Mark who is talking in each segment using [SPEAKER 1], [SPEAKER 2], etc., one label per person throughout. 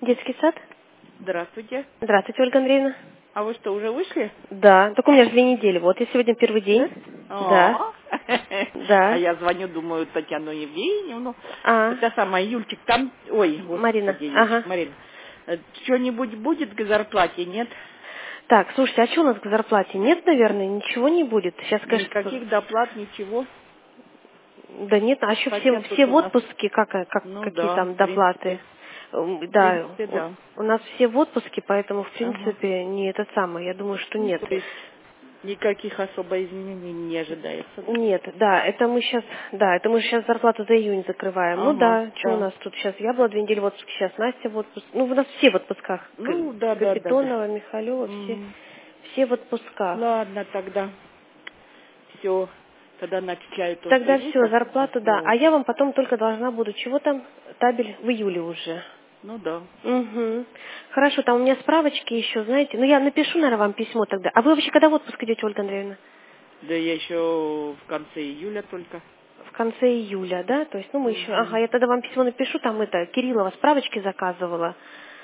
[SPEAKER 1] Детский сад?
[SPEAKER 2] Здравствуйте.
[SPEAKER 1] Здравствуйте, Ольга Андреевна.
[SPEAKER 2] А вы что, уже вышли?
[SPEAKER 1] Да, только у меня же 2 недели. Вот, я сегодня первый
[SPEAKER 2] Да?
[SPEAKER 1] день. Да,
[SPEAKER 2] О, а
[SPEAKER 1] да.
[SPEAKER 2] я звоню, думаю, Татьяну Евгеньевну.
[SPEAKER 1] А,
[SPEAKER 2] Это самая Юльчик там... Ой,
[SPEAKER 1] Марина,
[SPEAKER 2] господи, Юльчик,
[SPEAKER 1] ага.
[SPEAKER 2] Марина. Что-нибудь будет к зарплате, нет?
[SPEAKER 1] Так, слушайте, а что у нас к зарплате? Нет, наверное, ничего не будет. Сейчас, конечно,
[SPEAKER 2] Никаких доплат, ничего.
[SPEAKER 1] да нет, а еще все,
[SPEAKER 2] Хотя
[SPEAKER 1] все
[SPEAKER 2] тут
[SPEAKER 1] в
[SPEAKER 2] у нас...
[SPEAKER 1] отпуске,
[SPEAKER 2] Ну
[SPEAKER 1] какие
[SPEAKER 2] да,
[SPEAKER 1] там
[SPEAKER 2] в принципе.
[SPEAKER 1] доплаты?
[SPEAKER 2] В
[SPEAKER 1] Да,
[SPEAKER 2] принципе, да.
[SPEAKER 1] у нас все в отпуске, поэтому, в
[SPEAKER 2] Ага.
[SPEAKER 1] принципе, не это самое. Я думаю, что
[SPEAKER 2] Ну,
[SPEAKER 1] нет.
[SPEAKER 2] то есть никаких особо изменений не ожидается, да?
[SPEAKER 1] Нет, да, это мы сейчас зарплату за июнь закрываем. Ну
[SPEAKER 2] Ага,
[SPEAKER 1] да, что у
[SPEAKER 2] да.
[SPEAKER 1] нас тут сейчас? Я была 2 недели в отпуске, сейчас Настя в отпуске. Ну, у нас все в отпусках.
[SPEAKER 2] Ну, да, да, да, да.
[SPEAKER 1] Капитонова, Михалева,
[SPEAKER 2] Мгм.
[SPEAKER 1] все в отпусках.
[SPEAKER 2] Ладно, тогда все. Тогда начисляю то, что
[SPEAKER 1] Тогда
[SPEAKER 2] есть,
[SPEAKER 1] все,
[SPEAKER 2] а
[SPEAKER 1] зарплату, да. А
[SPEAKER 2] вот.
[SPEAKER 1] я вам потом только должна буду, чего там, табель в июле уже.
[SPEAKER 2] Ну да.
[SPEAKER 1] Угу. Хорошо, там у меня справочки еще, знаете. Ну, я напишу, наверное, вам письмо тогда. А вы вообще когда в отпуск идете, Ольга Андреевна?
[SPEAKER 2] Да я еще в конце июля только.
[SPEAKER 1] В конце июля, да? То есть, ну, мы еще... Ага,
[SPEAKER 2] Угу.
[SPEAKER 1] я тогда вам письмо напишу, там это, Кириллова справочки заказывала.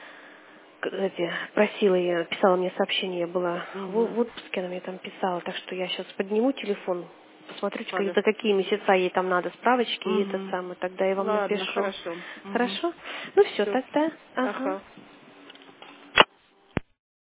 [SPEAKER 1] Просила я, писала мне сообщение, я была в
[SPEAKER 2] Угу.
[SPEAKER 1] отпуске, она мне там писала, так что я сейчас подниму телефон, посмотрю,
[SPEAKER 2] Хорошо.
[SPEAKER 1] за какие месяца ей там надо справочки, и это
[SPEAKER 2] Угу.
[SPEAKER 1] самое, тогда я вам
[SPEAKER 2] Ладно,
[SPEAKER 1] напишу.
[SPEAKER 2] хорошо. Угу.
[SPEAKER 1] Хорошо? Ну все,
[SPEAKER 2] Все.
[SPEAKER 1] тогда. Ага.
[SPEAKER 2] Ага.